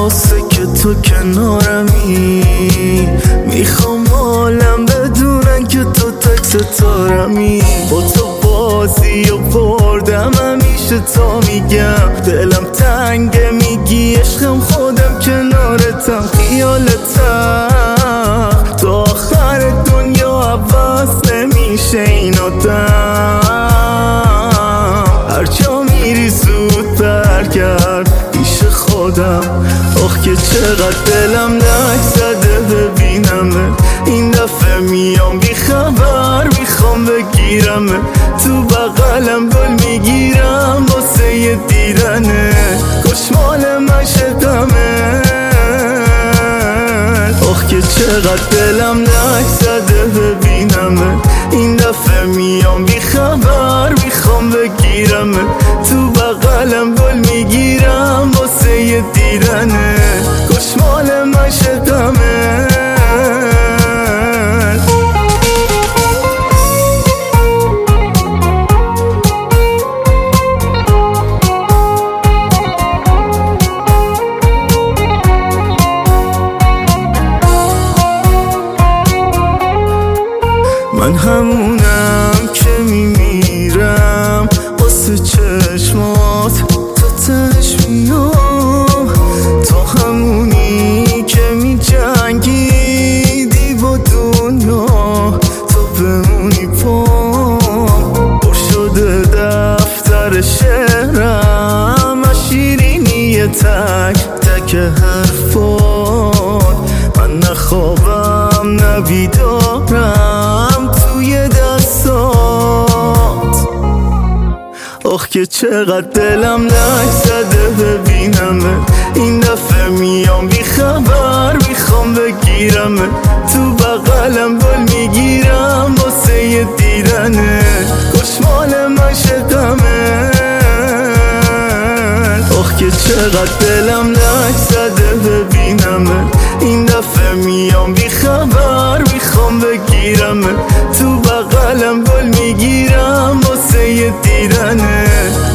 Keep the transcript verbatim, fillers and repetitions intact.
واسه که تو کنارمی. میخوام عالم بدونن که تو تک ستارمی. با تو بازی و بردم همیشه تا میگم دلم تنگه، میگی عشقم خودم کنارتم خیالتم. تا آخر دنیا عوض نمیشه این آدم. هرجا میری زودتر کرد پیش خودم. آخ که چقدر دلم لک زده ببینمه. این دفعه میام بی خبر میخوام بگیرمه. تو بغلم گل میگیرم واسه یه دیدنه. کاش مال من شدمه. آخ که چقدر دلم لک زده ببینمه. این دفعه میام بی خبر میخوام بگیرمه. تو بغلم گل میگیرم واسه یه دیدنه. کاش مال من شدمه. من همونم که میمیرم واسه چشمات. تا تهش میام. تو همونی که میجنگیدی با دنیا. تو بمونی پام. پر شده دفتر شعرم از شیرینی تک تک حرفات. من نخوابم نبیدارم توی دستات. آخ که چقدر دلم لک زده ببینمه. این دفعه میام بی خبر میخوام بگیرمه. تو بغلم گل میگیرم واسه یه دیدنه. کاش مال من شدمه. آخ که چقدر دلم لک زده ببینمه. این دفعه میام بی خبر میخوام بگیرمه. تو بغلم گل میگیرم واسه یه دیدنه.